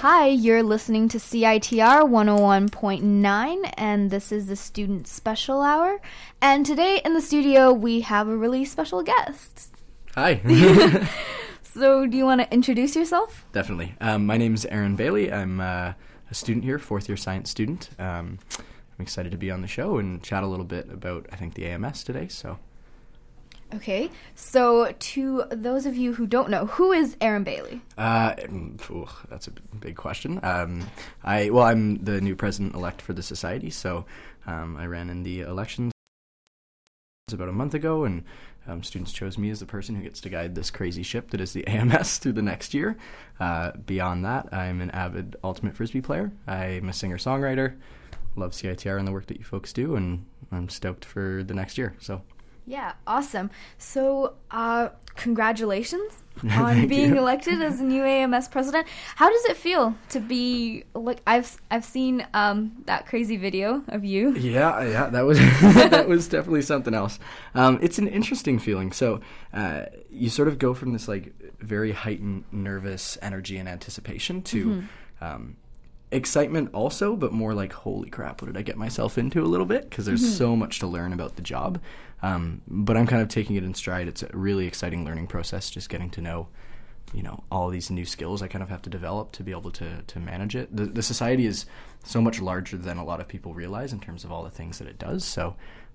Hi, you're listening to CITR 101.9, and this is the Student Special Hour. And today in the studio, we have a really special guest. Hi. So, do you want to introduce yourself? Definitely. My name is Aaron Bailey. I'm a student here, fourth-year science student. I'm excited to be on the show and chat a little bit about, I think, the AMS today, so... Okay, so to those of you who don't know, who is Aaron Bailey? That's a big question. I'm the new president-elect for the society, so I ran in the elections about a month ago, and students chose me as the person who gets to guide this crazy ship that is the AMS through the next year. Beyond that, I'm an avid Ultimate Frisbee player. I'm a singer-songwriter, love CITR and the work that you folks do, and I'm stoked for the next year, so... Yeah, awesome. So, congratulations on being elected as the new AMS president. How does it feel to be, like, I've seen that crazy video of you. Yeah, that was that was definitely something else. It's an interesting feeling. So, you sort of go from this, like, very heightened nervous energy and anticipation to... excitement also, but more like, holy crap, what did I get myself into a little bit? Because there's so much to learn about the job. But I'm kind of taking it in stride. It's a really exciting learning process, just getting to know, all these new skills I kind of have to develop to be able to manage it. The society is so much larger than a lot of people realize in terms of all the things that it does. So,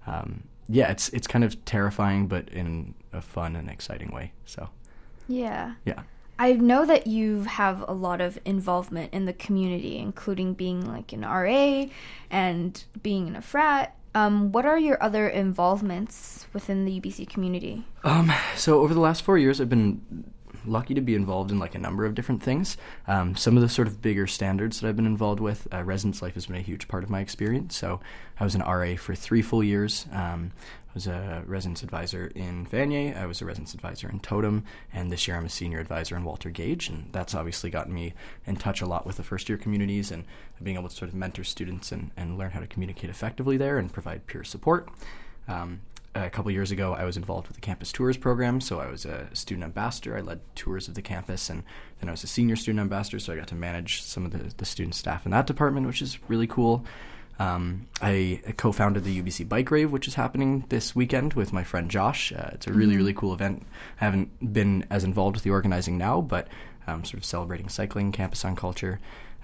it's kind of terrifying, but in a fun and exciting way. So, yeah. I know that you have a lot of involvement in the community, including being like an RA and being in a frat. What are your other involvements within the UBC community? So over the last 4 years, I've been lucky to be involved in like a number of different things. Some of the sort of bigger standards that I've been involved with, residence life has been a huge part of my experience. So I was an RA for 3 full years. I was a residence advisor in Vanier, I was a residence advisor in Totem, and this year I'm a senior advisor in Walter Gage, and that's obviously gotten me in touch a lot with the first-year communities and being able to sort of mentor students and learn how to communicate effectively there and provide peer support. A couple years ago, I was involved with the campus tours program, so I was a student ambassador. I led tours of the campus, and then I was a senior student ambassador, so I got to manage some of the student staff in that department, which is really cool. I co-founded the UBC Bike Rave, which is happening this weekend with my friend Josh. It's a really, really cool event. I haven't been as involved with the organizing now, but sort of celebrating cycling, campus on culture,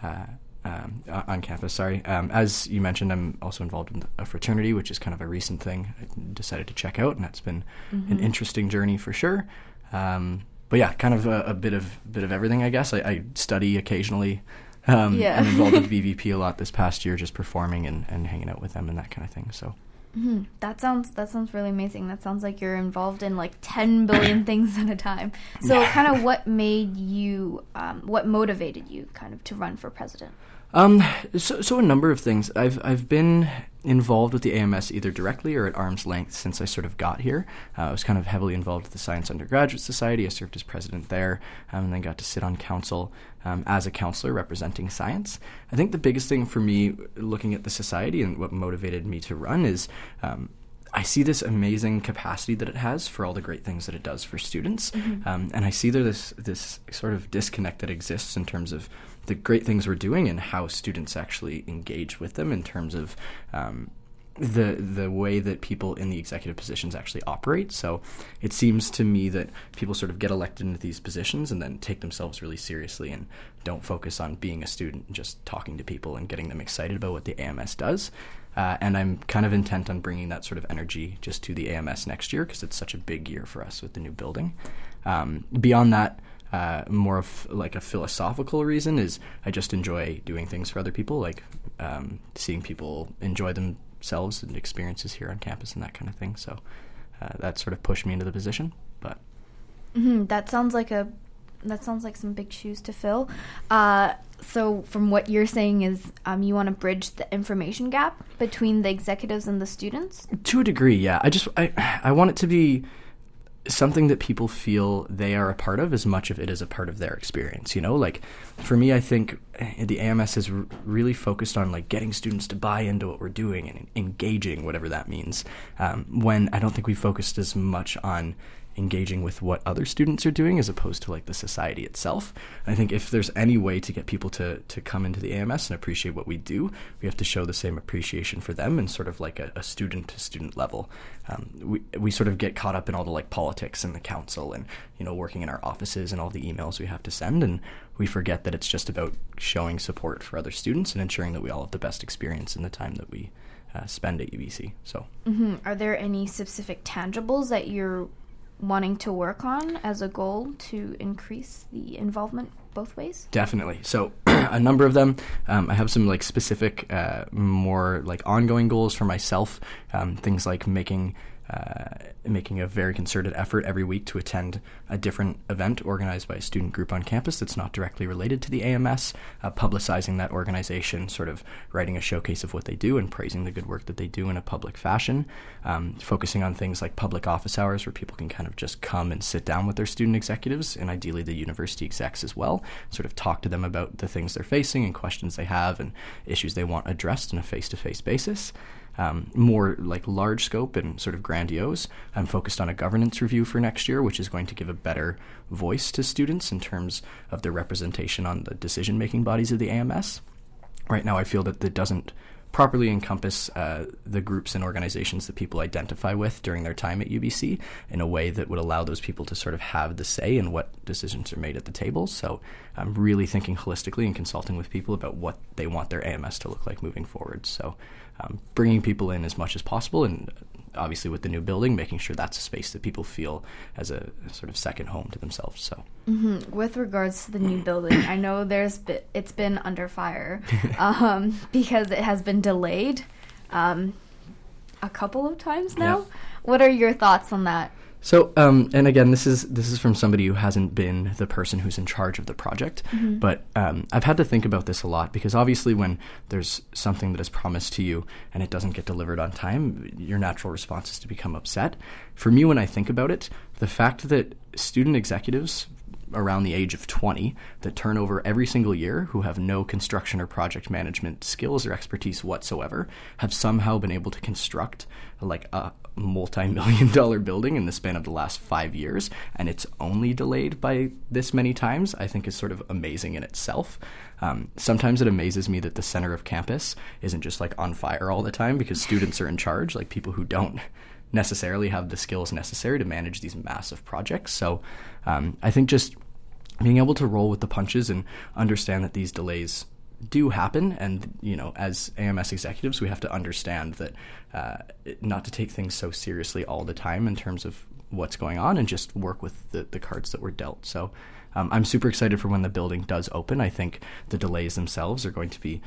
on campus, sorry. As you mentioned, I'm also involved in a fraternity, which is kind of a recent thing I decided to check out, and that's been an interesting journey for sure. But yeah, kind of a bit of everything, I guess. I study occasionally. I'm involved with BVP a lot this past year, just performing and hanging out with them and that kind of thing. So, That sounds really amazing. That sounds like you're involved in like 10 billion things at a time. So, kind of what made you, what motivated you, kind of to run for president? So a number of things. I've been involved with the AMS either directly or at arm's length since I sort of got here. I was kind of heavily involved with the Science Undergraduate Society. I served as president there, and then got to sit on council as a counselor representing science. I think the biggest thing for me looking at the society and what motivated me to run is I see this amazing capacity that it has for all the great things that it does for students. And I see this sort of disconnect that exists in terms of the great things we're doing and how students actually engage with them in terms of the way that people in the executive positions actually operate. So it seems to me that people sort of get elected into these positions and then take themselves really seriously and don't focus on being a student and just talking to people and getting them excited about what the AMS does. And I'm kind of intent on bringing that sort of energy just to the AMS next year because it's such a big year for us with the new building. Beyond that, more of like a philosophical reason is I just enjoy doing things for other people, like seeing people enjoy themselves and experiences here on campus and that kind of thing. So that sort of pushed me into the position. But That sounds like some big shoes to fill. So from what you're saying is you want to bridge the information gap between the executives and the students? To a degree, yeah. I want it to be something that people feel they are a part of as much of it is a part of their experience, Like, for me, I think the AMS is really focused on, like, getting students to buy into what we're doing and engaging, whatever that means, when I don't think we focused as much on engaging with what other students are doing as opposed to like the society itself. And I think if there's any way to get people to come into the AMS and appreciate what we do, we have to show the same appreciation for them in sort of like a student-to-student level. We sort of get caught up in all the like politics and the council and, you know, working in our offices and all the emails we have to send, and we forget that it's just about showing support for other students and ensuring that we all have the best experience in the time that we spend at UBC. So, Are there any specific tangibles that you're wanting to work on as a goal to increase the involvement both ways? Definitely. So a number of them. I have some like specific, more like ongoing goals for myself. Things like making a very concerted effort every week to attend a different event organized by a student group on campus that's not directly related to the AMS, publicizing that organization, sort of writing a showcase of what they do and praising the good work that they do in a public fashion, focusing on things like public office hours where people can kind of just come and sit down with their student executives and ideally the university execs as well, sort of talk to them about the things they're facing and questions they have and issues they want addressed on a face-to-face basis. More like large scope and sort of grandiose. I'm focused on a governance review for next year, which is going to give a better voice to students in terms of their representation on the decision-making bodies of the AMS. Right now, I feel that it doesn't properly encompass the groups and organizations that people identify with during their time at UBC in a way that would allow those people to sort of have the say in what decisions are made at the table. So I'm really thinking holistically and consulting with people about what they want their AMS to look like moving forward. So bringing people in as much as possible, and obviously with the new building, making sure that's a space that people feel as a sort of second home to themselves. So, With regards to the new building, I know it's been under fire because it has been delayed a couple of times now. Yeah. What are your thoughts on that? So, and again, this is from somebody who hasn't been the person who's in charge of the project, but I've had to think about this a lot because obviously when there's something that is promised to you and it doesn't get delivered on time, your natural response is to become upset. For me, when I think about it, the fact that student executives around the age of 20 that turn over every single year who have no construction or project management skills or expertise whatsoever have somehow been able to construct like a multi-million-dollar building in the span of the last 5 years, and it's only delayed by this many times, I think is sort of amazing in itself. Sometimes it amazes me that the center of campus isn't just like on fire all the time because students are in charge, like people who don't necessarily have the skills necessary to manage these massive projects. So I think just being able to roll with the punches and understand that these delays do happen, and you know, as AMS executives, we have to understand that not to take things so seriously all the time in terms of what's going on, and just work with the cards that were dealt. So I'm super excited for when the building does open. I think the delays themselves are going to be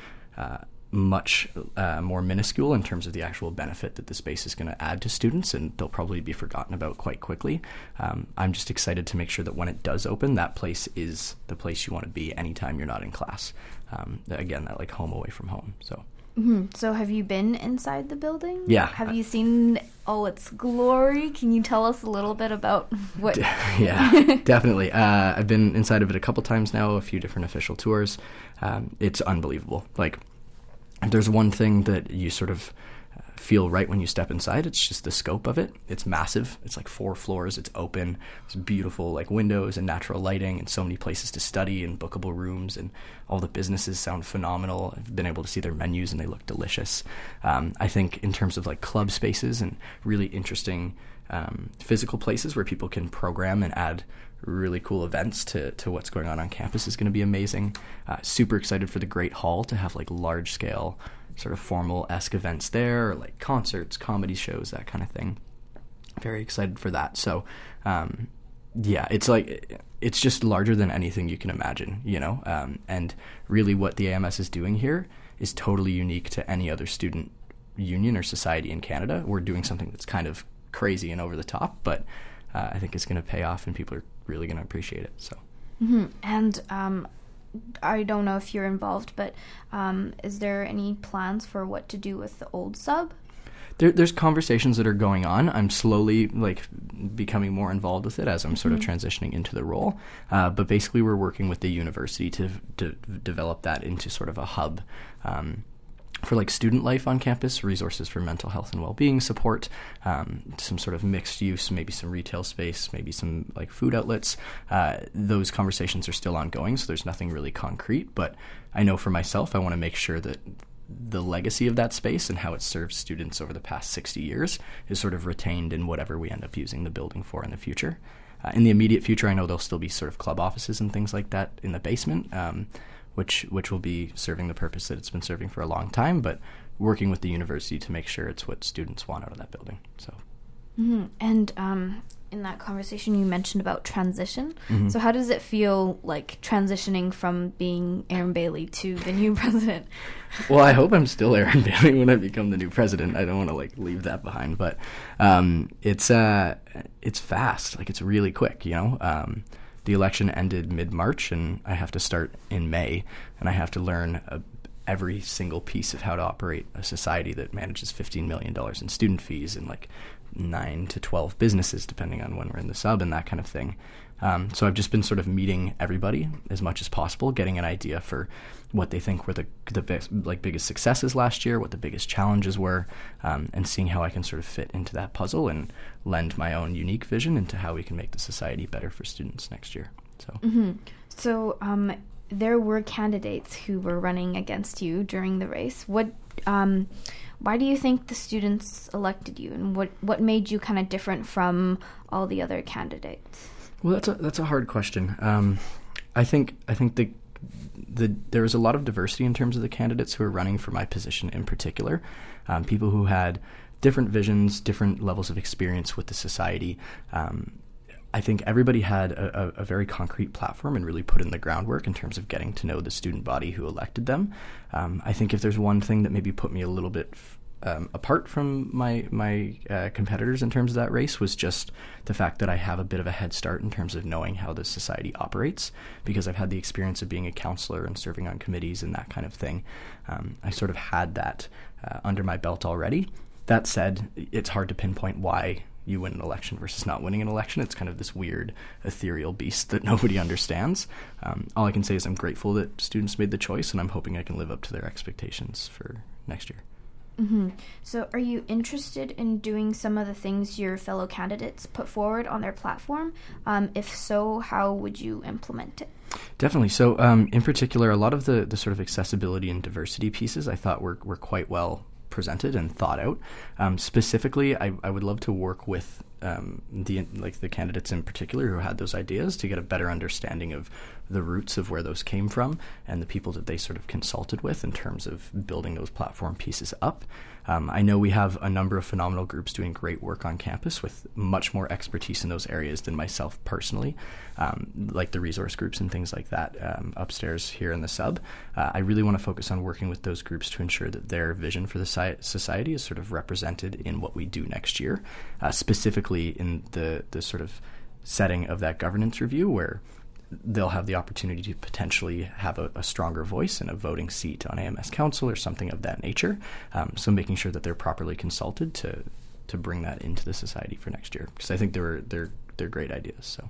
much more minuscule in terms of the actual benefit that the space is going to add to students, and they'll probably be forgotten about quite quickly. I'm just excited to make sure that when it does open, that place is the place you want to be anytime you're not in class. Again, that like home away from home. So. So have you been inside the building? Yeah. Have you seen its glory? Can you tell us a little bit about what? Yeah, definitely. I've been inside of it a couple times now, a few different official tours. It's unbelievable. Like, there's one thing that you sort of feel right when you step inside. It's just the scope of it. It's massive. It's like 4 floors. It's open. It's beautiful, like windows and natural lighting and so many places to study and bookable rooms, and all the businesses sound phenomenal. I've been able to see their menus and they look delicious. I think in terms of like club spaces and really interesting physical places where people can program and add really cool events to what's going on campus is going to be amazing. Super excited for the Great Hall to have like large scale sort of formal-esque events there, or like concerts, comedy shows, that kind of thing. Very excited for that. So yeah, it's just larger than anything you can imagine, you know, and really what the AMS is doing here is totally unique to any other student union or society in Canada. We're doing something that's kind of crazy and over the top, but I think it's going to pay off and people are really going to appreciate it. So. And I don't know if you're involved, but is there any plans for what to do with the old sub? There's conversations that are going on. I'm slowly like becoming more involved with it as I'm sort of transitioning into the role. But basically we're working with the university to develop that into sort of a hub for like student life on campus, resources for mental health and well-being support, some sort of mixed use, maybe some retail space, maybe some like food outlets. Those conversations are still ongoing, so there's nothing really concrete. But I know for myself, I want to make sure that the legacy of that space and how it serves students over the past 60 years is sort of retained in whatever we end up using the building for in the future. In the immediate future, I know there'll still be sort of club offices and things like that in the basement, which will be serving the purpose that it's been serving for a long time, but working with the university to make sure it's what students want out of that building. So, And in that conversation, you mentioned about transition. So how does it feel like transitioning from being Aaron Bailey to the new president? Well, I hope I'm still Aaron Bailey when I become the new president. I don't want to like leave that behind, but it's fast. Like it's really quick, you know. The election ended mid-March, and I have to start in May, and I have to learn every single piece of how to operate a society that manages $15 million in student fees and like 9 to 12 businesses, depending on when we're in the sub and that kind of thing. So I've just been sort of meeting everybody as much as possible, getting an idea for what they think were the best, like biggest successes last year, what the biggest challenges were, and seeing how I can sort of fit into that puzzle and lend my own unique vision into how we can make the society better for students next year. So there were candidates who were running against you during the race. Why do you think the students elected you, and what made you kind of different from all the other candidates? Well, that's a hard question. I think there was a lot of diversity in terms of the candidates who were running for my position in particular. People who had different visions, different levels of experience with the society. I think everybody had a very concrete platform and really put in the groundwork in terms of getting to know the student body who elected them. I think if there's one thing that maybe put me a little bit apart from my competitors in terms of that race was just the fact that I have a bit of a head start in terms of knowing how the society operates, because I've had the experience of being a counselor and serving on committees and that kind of thing. I sort of had that under my belt already. That said, it's hard to pinpoint why you win an election versus not winning an election. It's kind of this weird, ethereal beast that nobody understands. All I can say is I'm grateful that students made the choice, and I'm hoping I can live up to their expectations for next year. So are you interested in doing some of the things your fellow candidates put forward on their platform? If so, how would you implement it? Definitely. So in particular, a lot of the sort of accessibility and diversity pieces I thought were quite well presented and thought out. Specifically, I would love to work with the candidates in particular who had those ideas to get a better understanding of the roots of where those came from and the people that they sort of consulted with in terms of building those platform pieces up. I know we have a number of phenomenal groups doing great work on campus with much more expertise in those areas than myself personally, like the resource groups and things like that upstairs here in the sub. I really want to focus on working with those groups to ensure that their vision for the society is sort of represented in what we do next year, specifically in the sort of setting of that governance review where they'll have the opportunity to potentially have a stronger voice and a voting seat on AMS Council or something of that nature. So making sure that they're properly consulted to bring that into the society for next year, because I think they're great ideas. So.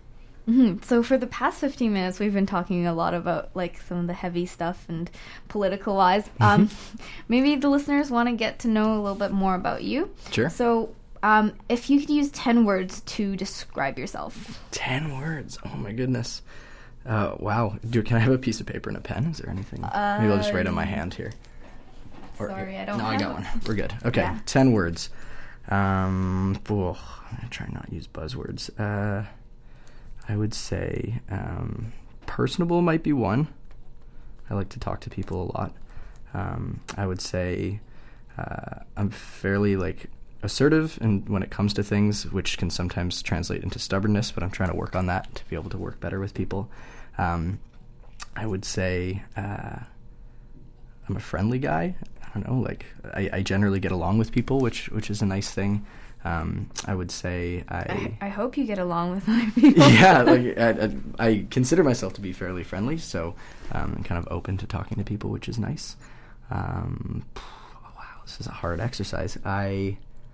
So for the past 15 minutes, we've been talking a lot about like some of the heavy stuff and political wise. Maybe the listeners want to get to know a little bit more about you. Sure. So if you could use 10 words to describe yourself. 10 words? Oh my goodness. Wow. Can I have a piece of paper and a pen? Is there anything? Maybe I'll just write on my hand here. Sorry, I don't No, have I got one. We're good. Okay, yeah. 10 words. I'm going to try not to use buzzwords. I would say personable might be one. I like to talk to people a lot. I would say I'm fairly assertive and when it comes to things, which can sometimes translate into stubbornness, but I'm trying to work on that to be able to work better with people. I would say I'm a friendly guy. I don't know, I generally get along with people, which is a nice thing. I would say I hope you get along with other people. Yeah, I consider myself to be fairly friendly, so I'm kind of open to talking to people, which is nice. Wow, this is a hard exercise. I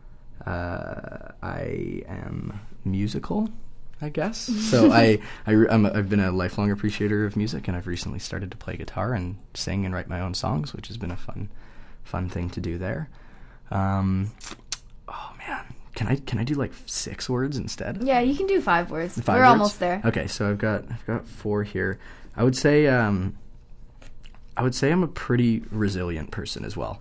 am musical, I guess. So I've been a lifelong appreciator of music, and I've recently started to play guitar and sing and write my own songs, which has been a fun fun thing to do there. Oh man, can I do like 6 words instead? Yeah, you can do 5 words. 5 We're words? almost there. Okay, so I've got 4 here. I would say I'm a pretty resilient person as well.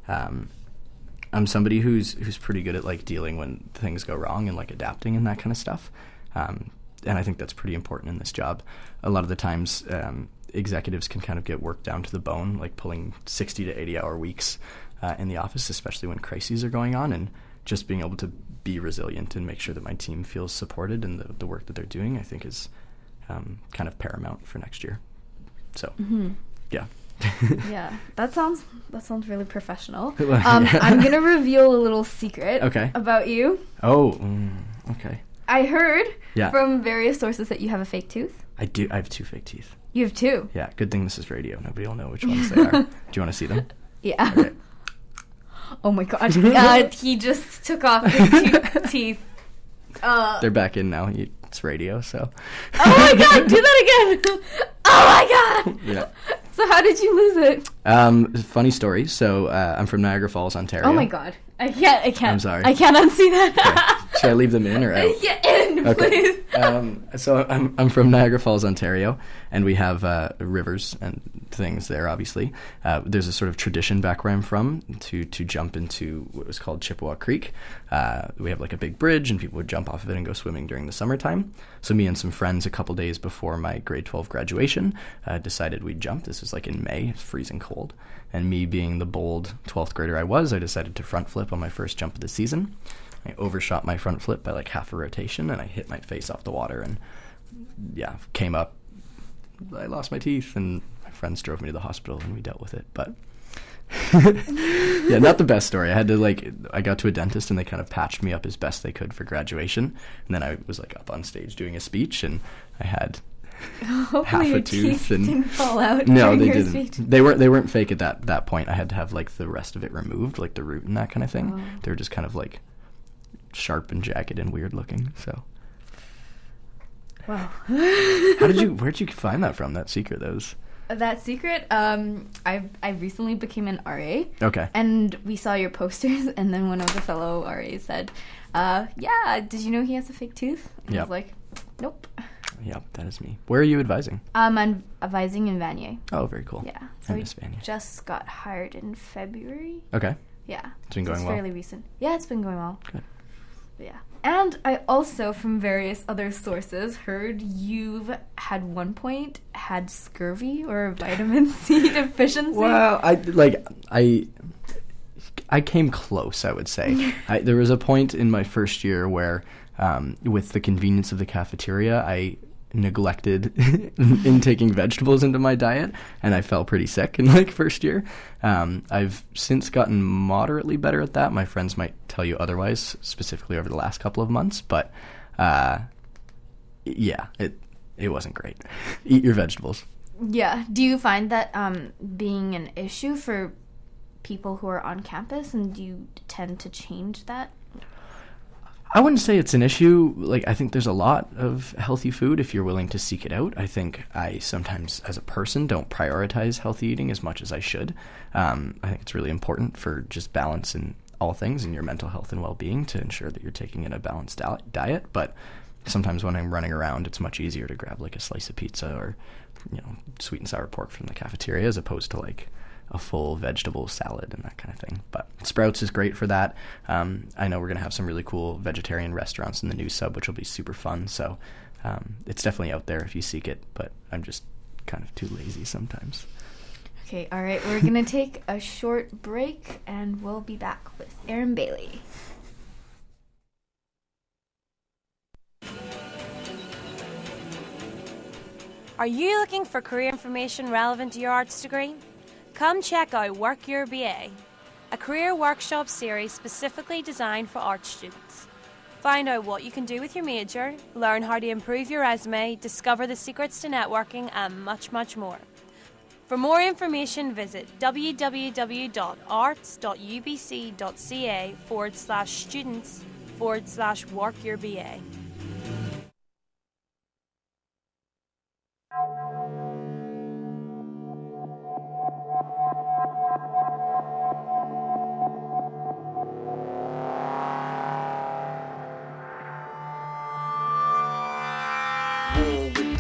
I'm somebody who's pretty good at like dealing when things go wrong and like adapting and that kind of stuff. And I think that's pretty important in this job. A lot of the times, executives can kind of get worked down to the bone, like pulling 60 to 80-hour weeks in the office, especially when crises are going on, and just being able to be resilient and make sure that my team feels supported in the work that they're doing, I think is kind of paramount for next year. So, yeah. Yeah, that sounds really professional. I'm gonna reveal a little secret about you. Oh, okay. I heard from various sources that you have a fake tooth. I do. I have 2 fake teeth. You have 2? Yeah, good thing this is radio. Nobody will know which ones they are. Do you want to see them? Yeah. Okay. Oh my god. He just took off his teeth. They're back in now. It's radio, so. Oh my god, do that again! Oh my god! Yeah. So how did you lose it? Funny story. So I'm from Niagara Falls, Ontario. Oh my god. I can't. I'm sorry. I can't unsee that. Okay. Should I leave them in or out? Yeah, in, please. So I'm from Niagara Falls, Ontario, and we have rivers and things there, obviously. There's a sort of tradition back where I'm from to jump into what was called Chippewa Creek. We have like a big bridge, and people would jump off of it and go swimming during the summertime. So me and some friends, a couple days before my grade 12 graduation, decided we'd jump. This was like in May. It's freezing cold. And me being the bold 12th grader I was, I decided to front flip on my first jump of the season. I overshot my front flip by like half a rotation, and I hit my face off the water and, came up. I lost my teeth, and my friends drove me to the hospital, and we dealt with it. But, yeah, not the best story. I got to a dentist, and they kind of patched me up as best they could for graduation. And then I was like up on stage doing a speech, and I had half a tooth and didn't fall out. No, they didn't. Speech. They weren't fake at that point. I had to have like the rest of it removed, like the root and that kind of thing. Oh. They were just kind of like sharp and jagged and weird looking. So, wow. Where'd you find that from? That secret, That secret, I recently became an RA. Okay. And we saw your posters, and then one of the fellow RAs said, did you know he has a fake tooth? And I was like, nope. Yep, that is me. Where are you advising? I'm advising in Vanier. Oh, very cool. Yeah. I So miss Vanier. just got hired in February. Okay. Yeah. It's been going well? fairly recent. Yeah, it's been going well. Good. Yeah. And I also, from various other sources, heard you've at one point had scurvy or vitamin C deficiency. Well, I came close, I would say. There was a point in my first year where, with the convenience of the cafeteria, I neglected intaking vegetables into my diet, and I fell pretty sick in like first year. I've since gotten moderately better at that. My friends might tell you otherwise, specifically over the last couple of months, but it wasn't great. Eat your vegetables. Yeah. Do you find that being an issue for people who are on campus, and do you tend to change that? I wouldn't say it's an issue. Like, I think there's a lot of healthy food if you're willing to seek it out. I think I sometimes, as a person, don't prioritize healthy eating as much as I should. I think it's really important for just balance in all things in your mental health and well-being to ensure that you're taking in a balanced diet. But sometimes when I'm running around, it's much easier to grab like a slice of pizza or, sweet and sour pork from the cafeteria as opposed to like a full vegetable salad and that kind of thing. But Sprouts is great for that. I know we're going to have some really cool vegetarian restaurants in the new sub, which will be super fun. So it's definitely out there if you seek it, but I'm just kind of too lazy sometimes. Okay, all right. We're going to take a short break, and we'll be back with Aaron Bailey. Are you looking for career information relevant to your arts degree? Come check out Work Your BA, a career workshop series specifically designed for art students. Find out what you can do with your major, learn how to improve your resume, discover the secrets to networking, and much, much more. For more information, visit www.arts.ubc.ca/students/work-your-BA.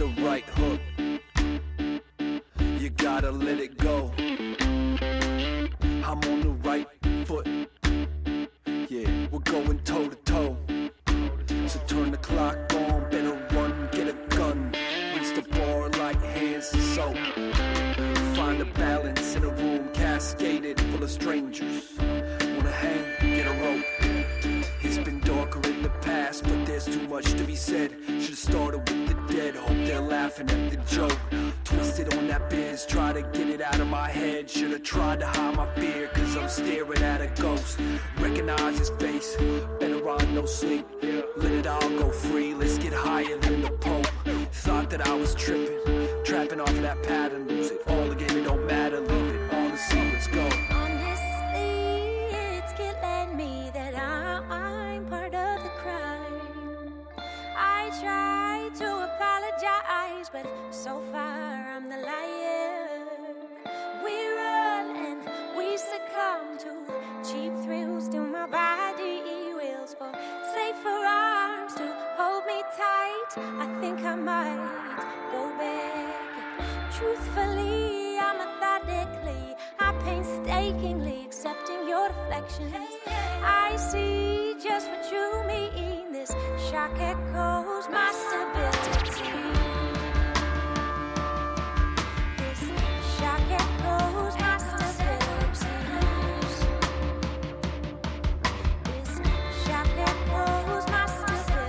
the right hook. You gotta let it go. I'm on the right foot. Yeah, we're going toe to toe. So turn the clock on, better run, get a gun. Rinse the bar like hands and soap. Find a balance in a room cascaded full of strangers. Wanna hang, get a rope. It's been darker in the past, but there's too much to be said. Should've started with the dead, hope they're laughing at the joke. Twisted on that biz, try to get it out of my head. Should've tried to hide my fear, cause I'm staring at a ghost. Recognize his face, better on no sleep. Let it all go free, let's get higher than the Pope. Thought that I was tripping, trapping off of that pattern. Lose it all again, it don't matter, leave it all to see, let's go. Honestly, it's killing me that I'm part of the crime. I try to apologize, but so far I'm the liar. We run and we succumb to cheap thrills till my body wills for safer arms to hold me tight. I think I might go back. Truthfully, I'm methodically, I painstakingly accepting your deflections. I see just what you mean. This shock echoes my stability. This shock echoes my stability. This shock echoes my stability.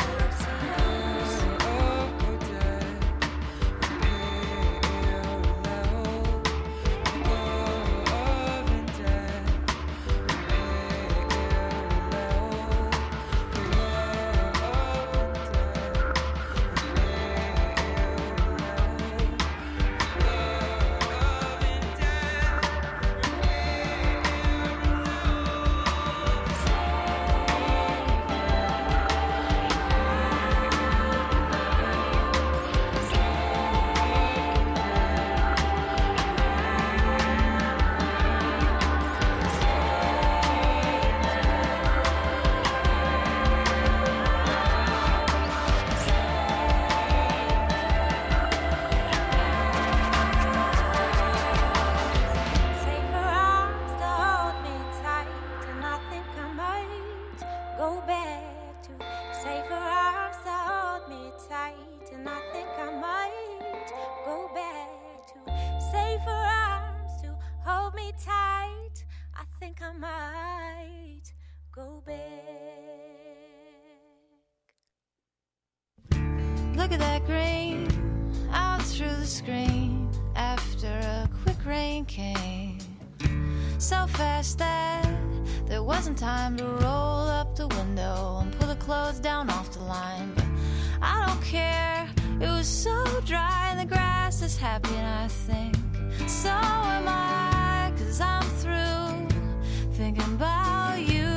Look at that green out through the screen after a quick rain came. So fast that there wasn't time to roll up the window and pull the clothes down off the line. But I don't care, it was so dry and the grass is happy and I think so am I, 'cause I'm through thinking about you.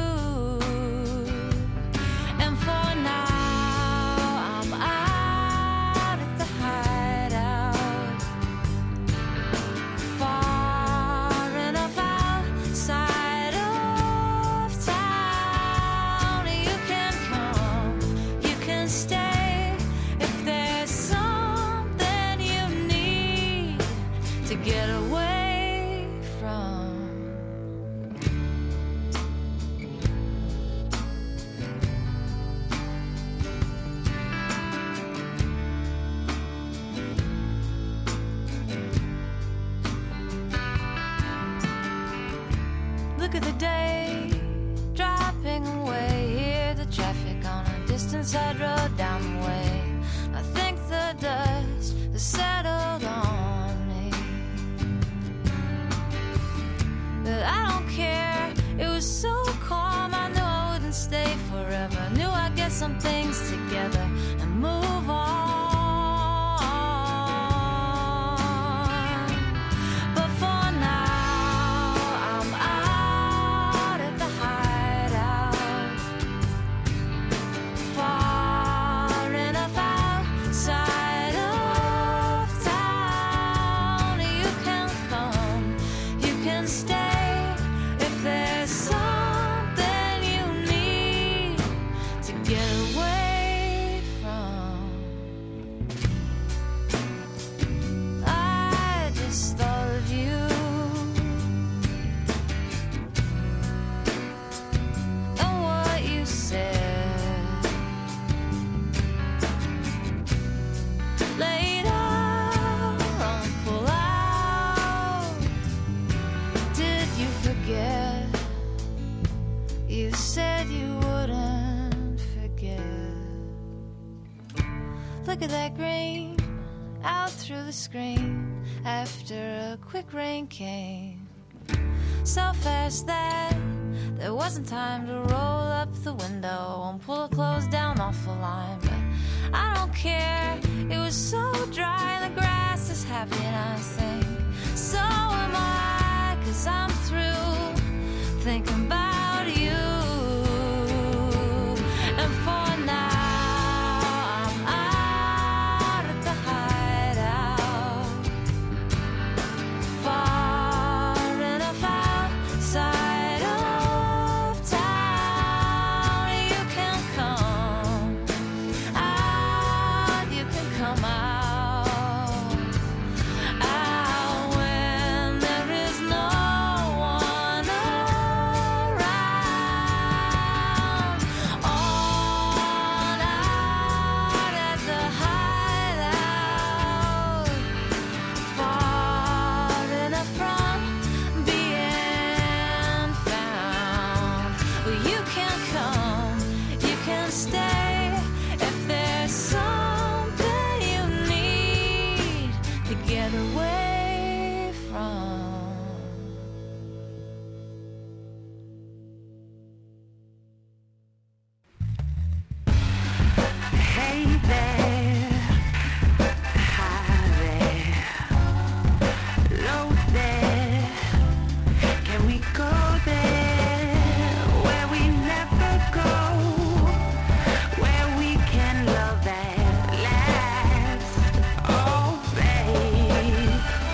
And for now I'm out at the hideout, far enough outside of town. You can come, you can stay if there's something you need to get away from. Look at the day dropping away. Hear the traffic on a distant side road down the way. I think the dust has settled on me, but I don't care. It was so calm, I knew I wouldn't stay forever. Knew I'd get some things together and move on. But for now, I'm out at the hideout, far enough outside of town. You can come, you can stay if there's something you need to get away flicker that green out through the screen after a quick rain came. So fast that there wasn't time to roll up the window and pull the clothes down off the line. But I don't care, it was so dry and the grass is happy and I think so am I, 'cause I'm through thinking about you. And for now I'm out at the hideout, far enough outside of town. You can come out, you can come out, out when there is no one around. On out at the hideout, far enough from being found. Well, you can come, you can stay if there's something you need to get away from. Hey there, hi there, low there. Can we go there where we never go, where we can love at last? Oh, babe,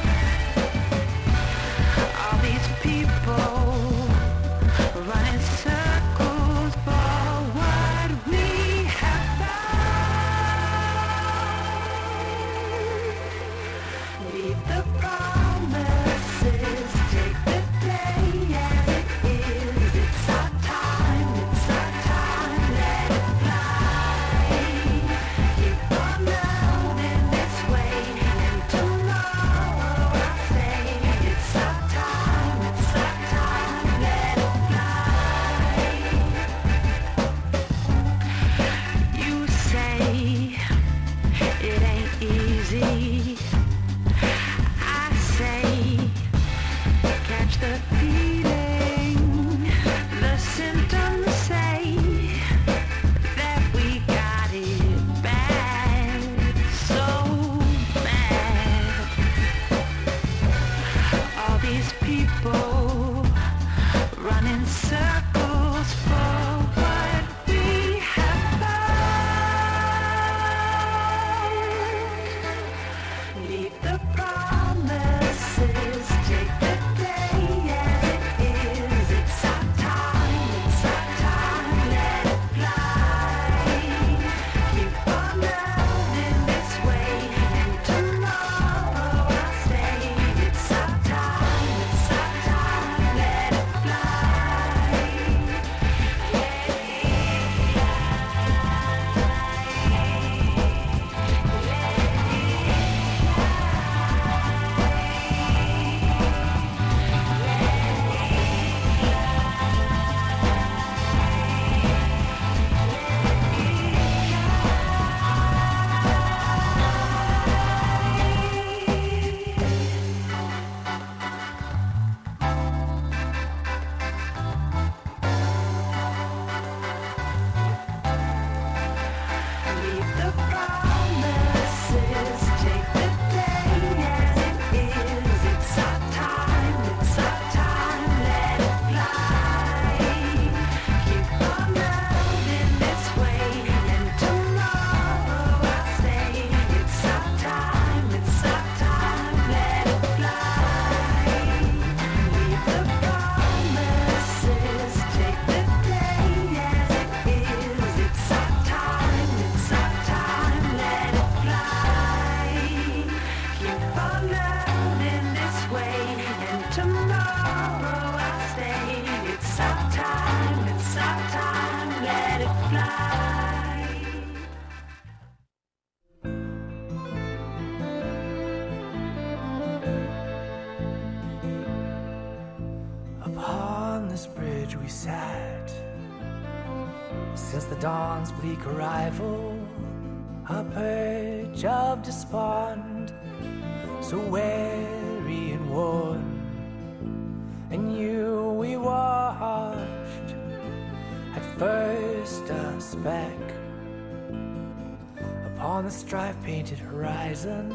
all these people running circles for what we have found. Leave the promises, take the day as it is. It's our time, let it fly. Keep on moving this way, and tomorrow I'll say it's our time, let it fly. You say it ain't easy. I say, catch the feeling. The symptoms say that we got it bad, so bad. All these people running circles for what we have found. Leave the promises, take the day as it is. It's our time, let it fly. Keep on moving this way, and tomorrow I'll say it's our time, let it fly. Leave the promises, take the day as it is. It's our time, let it fly. Keep on moving this way, and tomorrow I'll say it's our time, let it fly. Leave the promises, take the day as it is. It's our time, let it fly. Keep on moving this way, and tomorrow I'll say it's our time, let it fly. Upon this bridge we sat since the dawn's bleak arrival. a perch of despond, so weary and worn. And you we watched, at first a speck upon the stripe-painted horizon.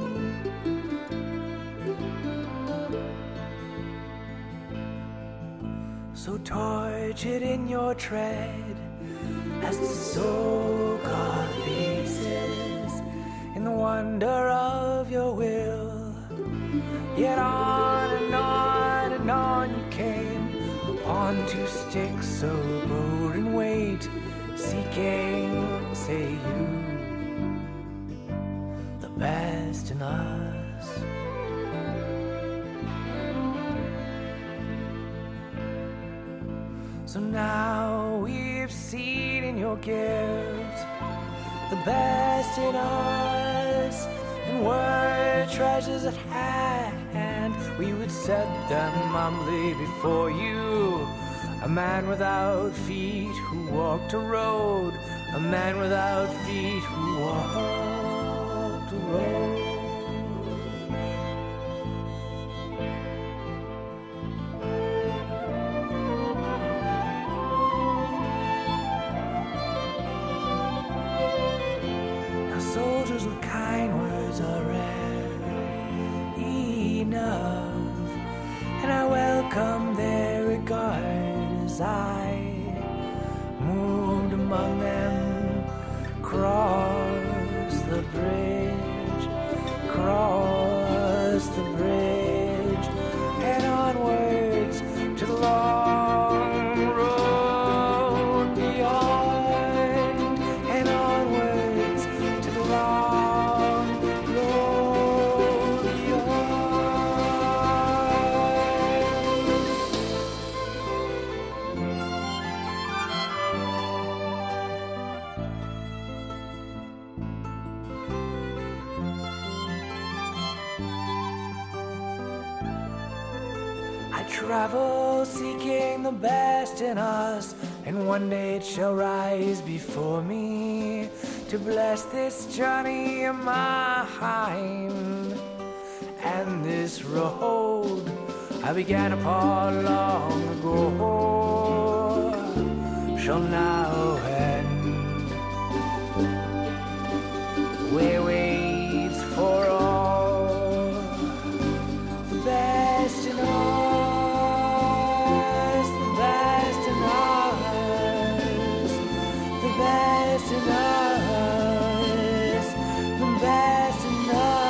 So tortured in your tread as to soak our faces in the wonder of your will. Yet on and on and on you came upon two sticks so broad in weight, seeking, say you, the best in us. So now we've seen in your gift the best in us, and were treasures at hand, we would set them humbly before you. A man without feet who walked a road, a man without feet who walked a road. Soldiers with kind words are rare enough, and I welcome their regard as I moved among them, cross the bridge, and onwards to the long road beyond, and onwards to the long road beyond. I travel seeking the best in us, and one day it shall rise before me to bless this journey of mine. And this road I began upon long ago shall now end. Where waits for all the best in us, the best in us, the best in us, the best in us.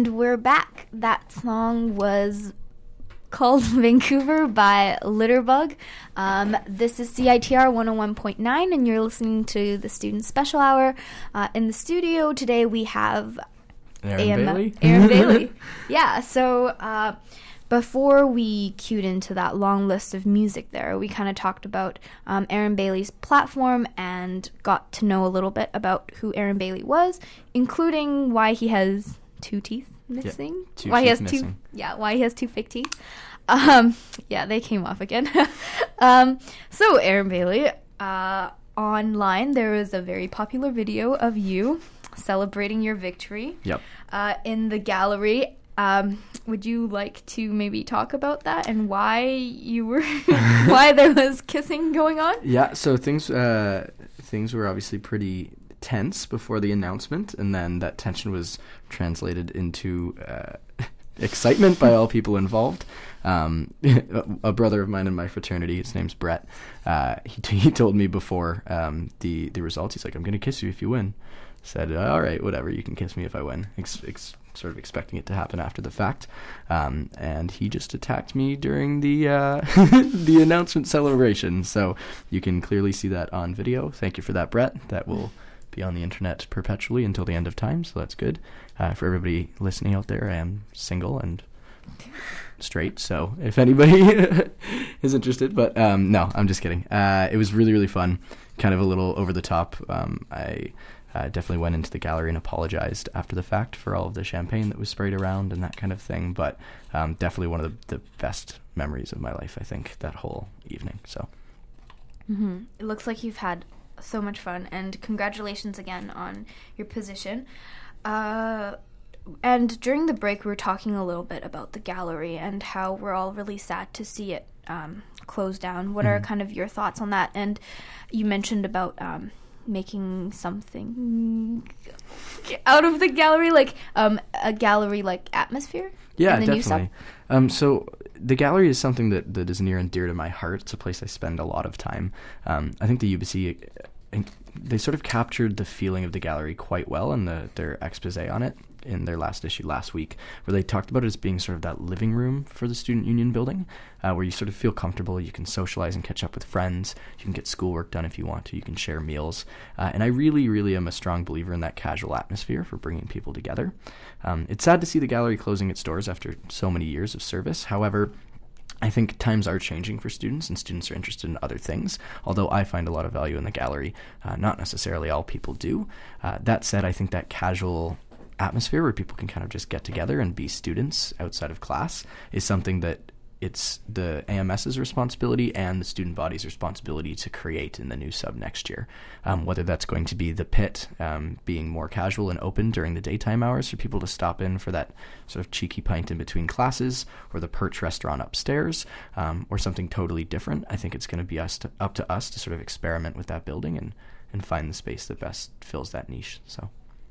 And we're back. That song was called Vancouver by Litterbug. This is CITR 101.9, and you're listening to the Student Special Hour. In the studio today, we have Aaron Bailey. Aaron Bailey. Yeah, so before we cued into that long list of music there, we kind of talked about Aaron Bailey's platform and got to know a little bit about who Aaron Bailey was, including why he has 2 teeth missing. Yeah, why he has missing. why he has 2 fake teeth. Yeah, they came off again. So Aaron Bailey, online there was a very popular video of you celebrating your victory. Yep. In the gallery. Would you like to maybe talk about that and why you were why there was kissing going on? Yeah, so things were obviously pretty tense before the announcement, and then that tension was translated into excitement by all people involved. A brother of mine in my fraternity, his name's Brett, he told me before the results, he's like, "I'm going to kiss you if you win." Said, "All right, whatever, you can kiss me if I win." Sort of expecting it to happen after the fact. And he just attacked me during the the announcement celebration. So you can clearly see that on video. Thank you for that, Brett. That will be on the internet perpetually until the end of time, so that's good. For everybody listening out there, I am single and straight, so if anybody is interested. But no, I'm just kidding. It was really, really fun. Kind of a little over the top. I definitely went into the gallery and apologized after the fact for all of the champagne that was sprayed around and that kind of thing. But definitely one of the best memories of my life, I think, that whole evening. So It looks like you've had so much fun, and congratulations again on your position. And during the break, we were talking a little bit about the gallery and how we're all really sad to see it close down. What are kind of your thoughts on that? And you mentioned about making something out of the gallery, like a gallery like atmosphere. Yeah, in the definitely. So the gallery is something that is near and dear to my heart. It's a place I spend a lot of time. I think the UBC, they sort of captured the feeling of the gallery quite well in their expose on it in their last issue last week, where they talked about it as being sort of that living room for the Student Union building, where you sort of feel comfortable, you can socialize and catch up with friends, you can get schoolwork done if you want to, you can share meals. And I really, really am a strong believer in that casual atmosphere for bringing people together. It's sad to see the gallery closing its doors after so many years of service. However, I think times are changing for students, and students are interested in other things, although I find a lot of value in the gallery. Not necessarily all people do. That said, I think that casual atmosphere where people can kind of just get together and be students outside of class is something that it's the AMS's responsibility and the student body's responsibility to create in the new sub next year. Whether that's going to be the pit being more casual and open during the daytime hours for people to stop in for that sort of cheeky pint in between classes, or the Perch restaurant upstairs, or something totally different. I think it's going to be up to us to sort of experiment with that building and find the space that best fills that niche. So.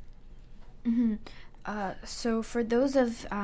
Mm-hmm. So for those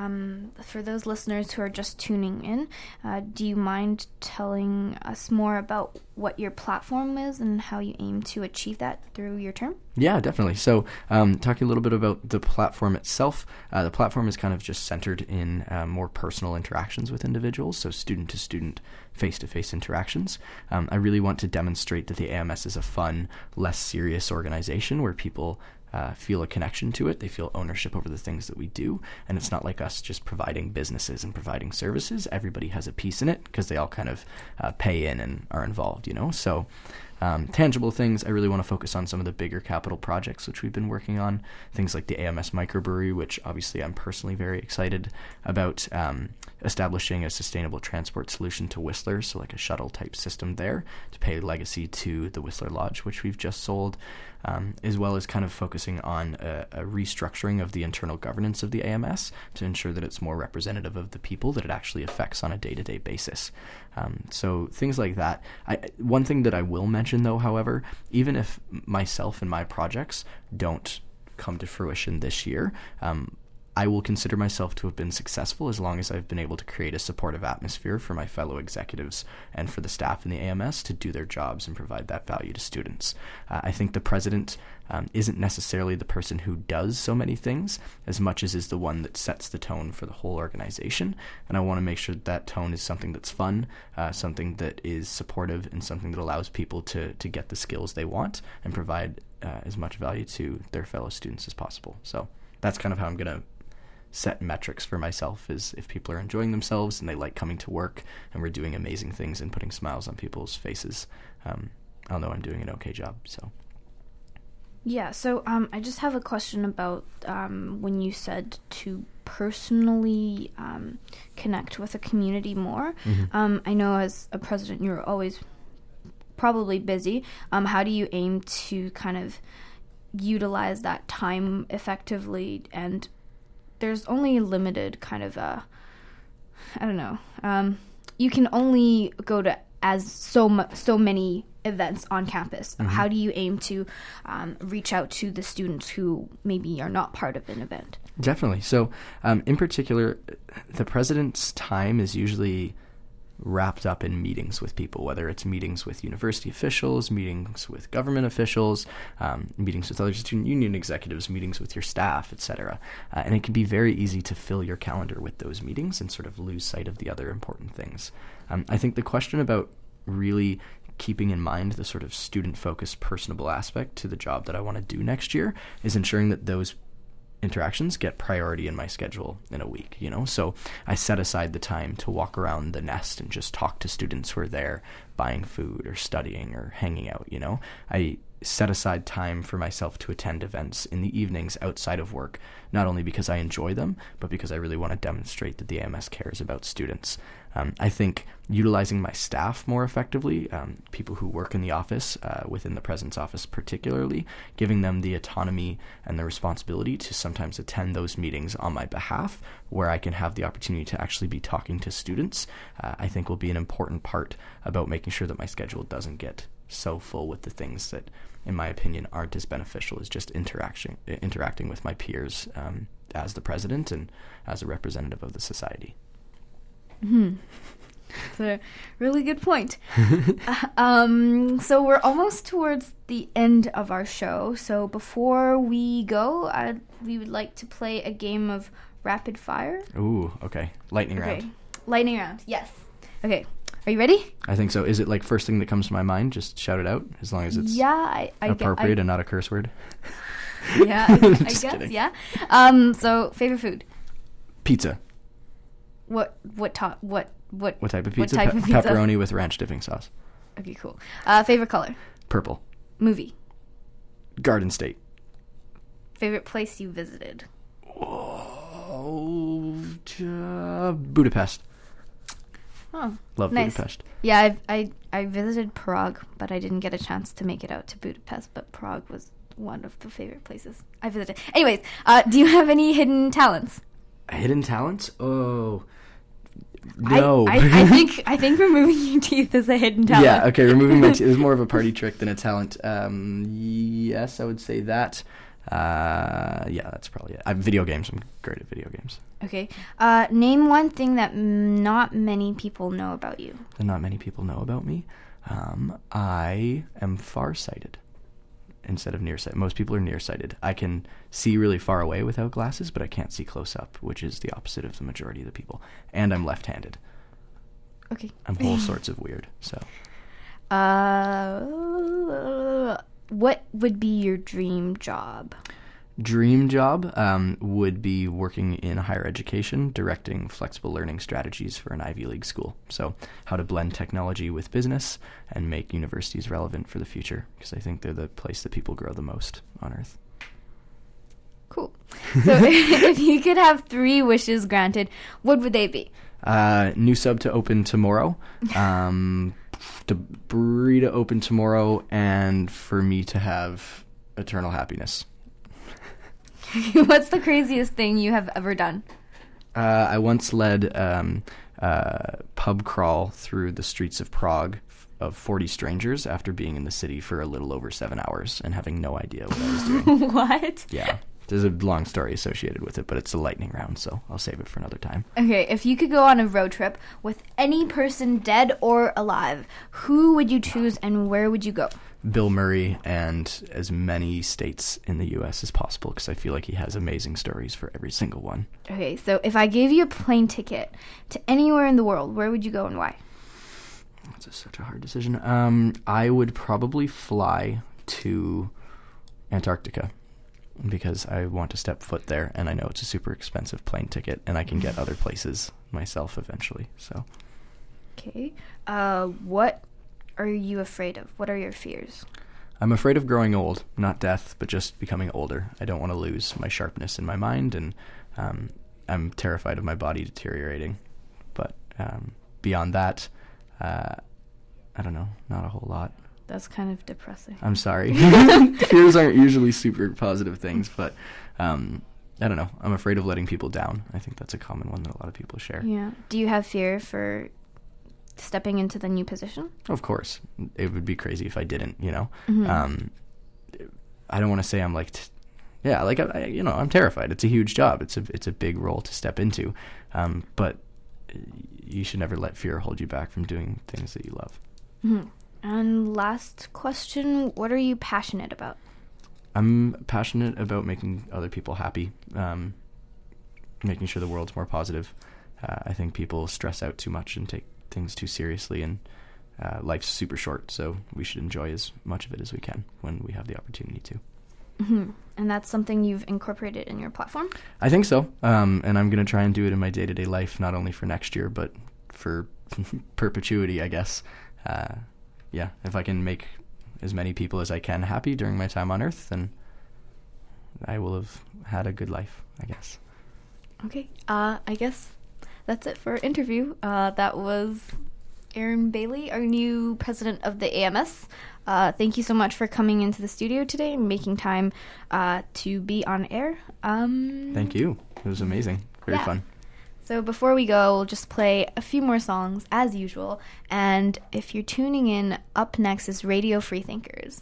listeners who are just tuning in, do you mind telling us more about what your platform is and how you aim to achieve that through your term? Yeah, definitely. So talking a little bit about the platform itself, the platform is kind of just centered in more personal interactions with individuals, so student-to-student, face-to-face interactions. I really want to demonstrate that the AMS is a fun, less serious organization where people feel a connection to it. They feel ownership over the things that we do, and it's not like us just providing businesses and providing services. Everybody has a piece in it because they all kind of pay in and are involved, So tangible things, I really want to focus on some of the bigger capital projects which we've been working on, things like the AMS microbrewery, which obviously I'm personally very excited about, establishing a sustainable transport solution to Whistler, so like a shuttle type system there to pay legacy to the Whistler Lodge, which we've just sold, as well as kind of focusing on a restructuring of the internal governance of the AMS to ensure that it's more representative of the people that it actually affects on a day-to-day basis. So things like that. One thing that I will mention, though, however, even if myself and my projects don't come to fruition this year, I will consider myself to have been successful as long as I've been able to create a supportive atmosphere for my fellow executives and for the staff in the AMS to do their jobs and provide that value to students. I think the president isn't necessarily the person who does so many things as much as is the one that sets the tone for the whole organization. And I want to make sure that tone is something that's fun, something that is supportive, and something that allows people to get the skills they want and provide as much value to their fellow students as possible. So that's kind of how I'm going to set metrics for myself, is if people are enjoying themselves and they like coming to work and we're doing amazing things and putting smiles on people's faces, I'll know I'm doing an okay job. So yeah, so I just have a question about when you said to personally connect with a community more. I know as a president you're always probably busy. How do you aim to kind of utilize that time effectively? And there's only limited kind of I don't know. You can only go to so many events on campus. How do you aim to reach out to the students who maybe are not part of an event? Definitely. So in particular, the president's time is usually wrapped up in meetings with people, whether it's meetings with university officials, meetings with government officials, meetings with other student union executives, meetings with your staff, etc. And it can be very easy to fill your calendar with those meetings and sort of lose sight of the other important things. I think the question about really keeping in mind the sort of student-focused, personable aspect to the job that I want to do next year is ensuring that those interactions get priority in my schedule in a week, So I set aside the time to walk around the nest and just talk to students who are there buying food or studying or hanging out, I set aside time for myself to attend events in the evenings outside of work, not only because I enjoy them, but because I really want to demonstrate that the AMS cares about students. I think utilizing my staff more effectively, people who work in the office, within the president's office particularly, giving them the autonomy and the responsibility to sometimes attend those meetings on my behalf, where I can have the opportunity to actually be talking to students, I think will be an important part about making sure that my schedule doesn't get so full with the things that, in my opinion, aren't as beneficial as just interacting with my peers as the president and as a representative of the society. That's a really good point. So we're almost towards the end of our show. So before we go, we would like to play a game of rapid fire. Ooh, okay. Lightning round. Lightning round, yes. Okay. Are you ready? I think so. Is it like first thing that comes to my mind? Just shout it out, as long as it's appropriate and not a curse word. Yeah, I guess. Kidding. Yeah. So favorite food? Pizza. What type of pizza? What type of pizza? Pepperoni with ranch dipping sauce. Okay, cool. Favorite color? Purple. Movie? Garden State. Favorite place you visited? Budapest. Oh, love nice. Budapest. Yeah, I visited Prague, but I didn't get a chance to make it out to Budapest. But Prague was one of the favorite places I visited. Anyways, do you have any hidden talents? Hidden talents? Oh, no. I think removing your teeth is a hidden talent. Yeah. Okay, removing my teeth is more of a party trick than a talent. Yes, I would say that. Yeah, that's probably it. Video games. I'm great at video games. Okay. Name one thing that not many people know about you. That not many people know about me? I am farsighted instead of nearsighted. Most people are nearsighted. I can see really far away without glasses, but I can't see close up, which is the opposite of the majority of the people. And I'm left-handed. Okay. I'm whole sorts of weird, so. What would be your dream job? Dream job would be working in higher education, directing flexible learning strategies for an Ivy League school. So how to blend technology with business and make universities relevant for the future, because I think they're the place that people grow the most on Earth. Cool. So if you could have 3 wishes granted, what would they be? New sub to open tomorrow, Debris to open tomorrow, and for me to have eternal happiness. What's the craziest thing you have ever done? I once led pub crawl through the streets of Prague of 40 strangers after being in the city for a little over 7 hours and having no idea what I was doing. What? Yeah. There's a long story associated with it, but it's a lightning round, so I'll save it for another time. Okay, if you could go on a road trip with any person dead or alive, who would you choose and where would you go? Bill Murray, and as many states in the U.S. as possible, because I feel like he has amazing stories for every single one. Okay, so if I gave you a plane ticket to anywhere in the world, where would you go and why? That's such a hard decision. I would probably fly to Antarctica, because I want to step foot there, and I know it's a super expensive plane ticket, and I can get other places myself eventually. So, okay. What are you afraid of? What are your fears? I'm afraid of growing old, not death, but just becoming older. I don't want to lose my sharpness in my mind, and I'm terrified of my body deteriorating. But beyond that, I don't know, not a whole lot. That's kind of depressing. I'm sorry. Fears aren't usually super positive things, but I don't know. I'm afraid of letting people down. I think that's a common one that a lot of people share. Yeah. Do you have fear for stepping into the new position? Of course. It would be crazy if I didn't, you know. Mm-hmm. I don't want to say I'm like, I'm terrified. It's a huge job. It's a big role to step into. But you should never let fear hold you back from doing things that you love. Mm-hmm. And last question, what are you passionate about? I'm passionate about making other people happy, making sure the world's more positive. I think people stress out too much and take things too seriously, and life's super short, so we should enjoy as much of it as we can when we have the opportunity to. Mm-hmm. And that's something you've incorporated in your platform? I think so, and I'm going to try and do it in my day-to-day life, not only for next year, but for perpetuity, I guess. Yeah, if I can make as many people as I can happy during my time on Earth, then I will have had a good life, I guess. Okay, I guess that's it for our interview. That was Aaron Bailey, our new president of the AMS. Thank you so much for coming into the studio today and making time to be on air. Thank you. It was amazing. Very fun. So before we go, we'll just play a few more songs as usual. And if you're tuning in, up next is Radio Freethinkers.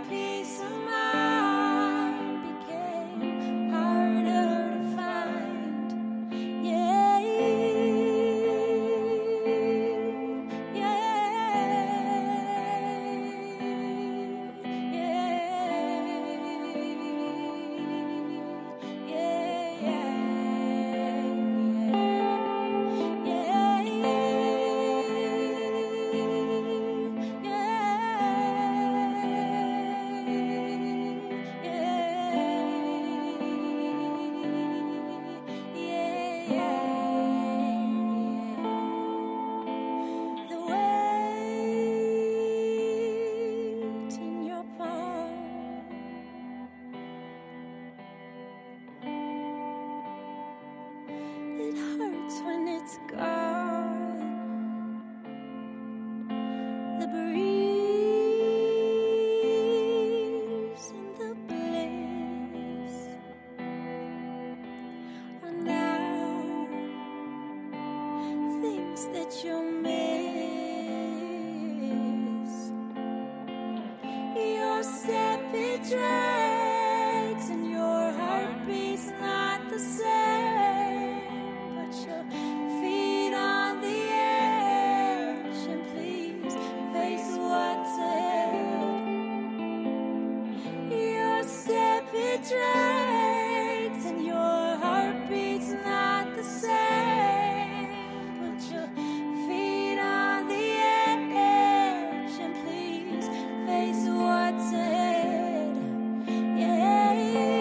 Peace of mind became harder to find. drags and your heartbeat's not the same. Put your feet on the edge and please face what's ahead. Your step it drags and your heartbeat's not the same. Put your feet on the edge and please face what's ahead. Yeah,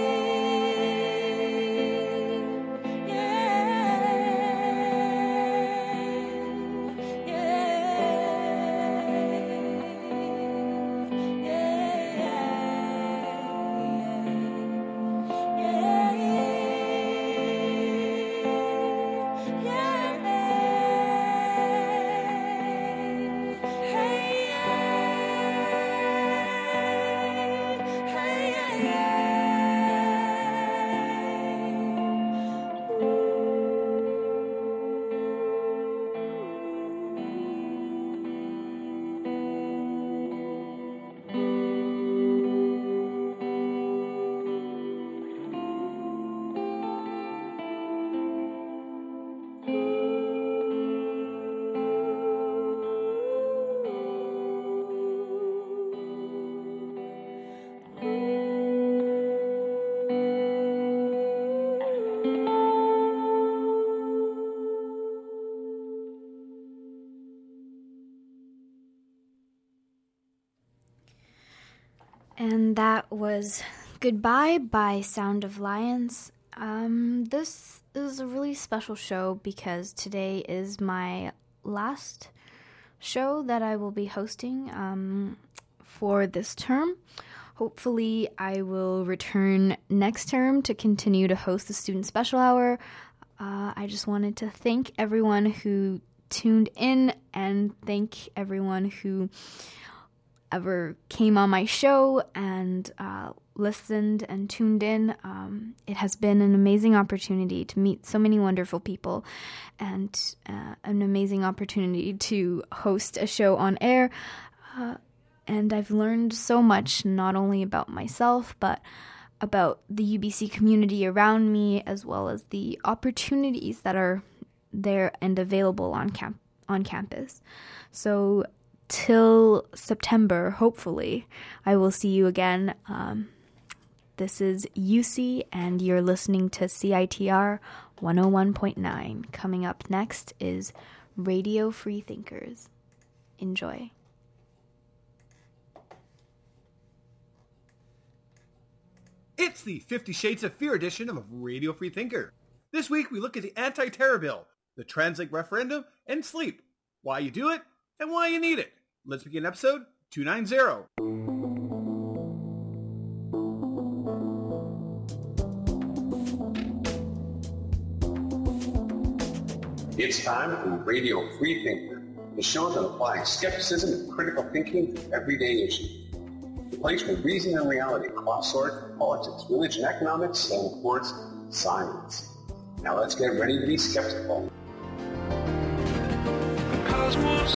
And that was Goodbye by Sound of Lions. This is a really special show because today is my last show that I will be hosting for this term. Hopefully, I will return next term to continue to host the Student Special Hour. I just wanted to thank everyone who tuned in and thank everyone who ever came on my show and listened and tuned in. It has been an amazing opportunity to meet so many wonderful people and an amazing opportunity to host a show on air. And I've learned so much, not only about myself, but about the UBC community around me, as well as the opportunities that are there and available on campus. So till September, hopefully, I will see you again. This is UC, and you're listening to CITR 101.9. Coming up next is Radio Free Thinkers. Enjoy. It's the 50 Shades of Fear edition of Radio Free Thinker. This week we look at the anti-terror bill, the TransLink referendum, and sleep. Why you do it, and why you need it. Let's begin episode 290. It's time for Radio Free Thinker, the show that applies skepticism and critical thinking to everyday issues. The place where reason and reality cross swords, politics, religion, economics, and of course, science. Now let's get ready to be skeptical. Cosmos